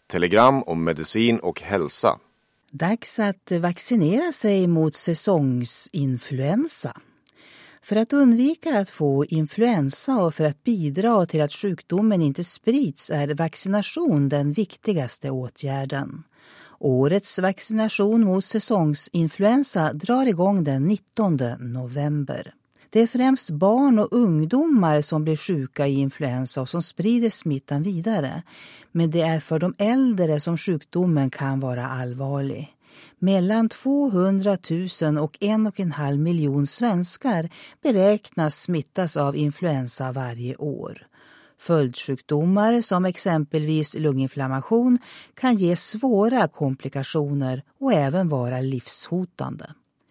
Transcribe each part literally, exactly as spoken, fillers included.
Telegram om medicin och hälsa. Dags att vaccinera sig mot säsongsinfluensa. För att undvika att få influensa och för att bidra till att sjukdomen inte sprids är vaccination den viktigaste åtgärden. Årets vaccination mot säsongsinfluensa drar igång den nittonde november. Det är främst barn och ungdomar som blir sjuka i influensa och som sprider smittan vidare. Men det är för de äldre som sjukdomen kan vara allvarlig. Mellan tvåhundratusen och en och en halv miljon svenskar beräknas smittas av influensa varje år. Följdsjukdomar som exempelvis lunginflammation kan ge svåra komplikationer och även vara livshotande.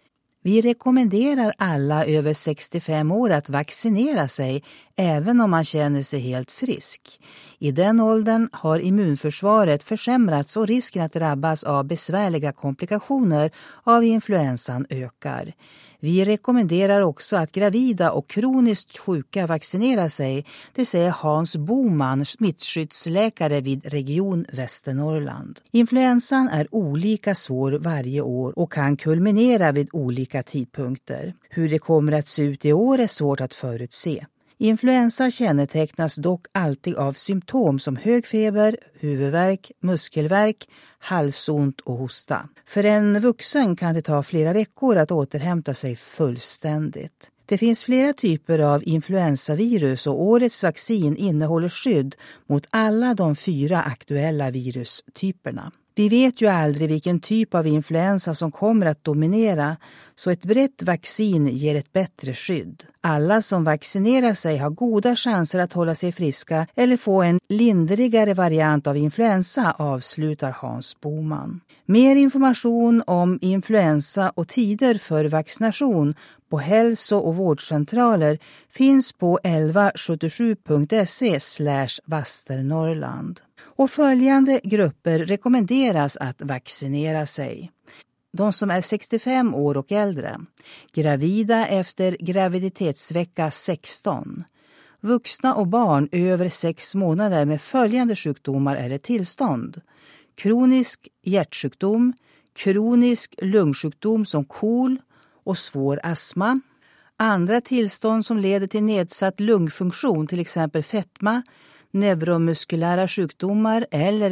Vi rekommenderar alla över sextiofem år att vaccinera sig även om man känner sig helt frisk. I den åldern har immunförsvaret försämrats och risken att drabbas av besvärliga komplikationer av influensan ökar. Vi rekommenderar också att gravida och kroniskt sjuka vaccinerar sig, det säger Hans Boman, smittskyddsläkare vid Region Västernorrland. Influensan är olika svår varje år och kan kulminera vid olika tidpunkter. Hur det kommer att se ut i år är svårt att förutse. Influensa kännetecknas dock alltid av symptom som hög feber, huvudvärk, muskelvärk, halsont och hosta. För en vuxen kan det ta flera veckor att återhämta sig fullständigt. Det finns flera typer av influensavirus och årets vaccin innehåller skydd mot alla de fyra aktuella virustyperna. Vi vet ju aldrig vilken typ av influensa som kommer att dominera, så ett brett vaccin ger ett bättre skydd. Alla som vaccinerar sig har goda chanser att hålla sig friska eller få en lindrigare variant av influensa, avslutar Hans Boman. Mer information om influensa och tider för vaccination på hälso- och vårdcentraler finns på elva sjuttiosju punkt se slash Västernorrland. Och följande grupper rekommenderas att vaccinera sig. De som är sextiofem år och äldre, gravida efter graviditetsvecka sexton, vuxna och barn över sex månader med följande sjukdomar eller tillstånd, kronisk hjärtsjukdom, kronisk lungsjukdom som KOL och svår astma, andra tillstånd som leder till nedsatt lungfunktion, till exempel fetma, neuromuskulära sjukdomar eller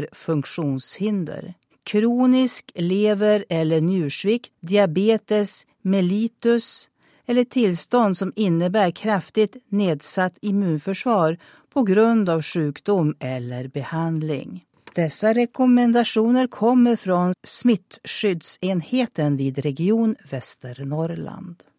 flerfunktionshinder, kronisk lever- eller njursvikt, diabetes, mellitus eller tillstånd som innebär kraftigt nedsatt immunförsvar på grund av sjukdom eller behandling. Dessa rekommendationer kommer från smittskyddsenheten vid Region Västernorrland.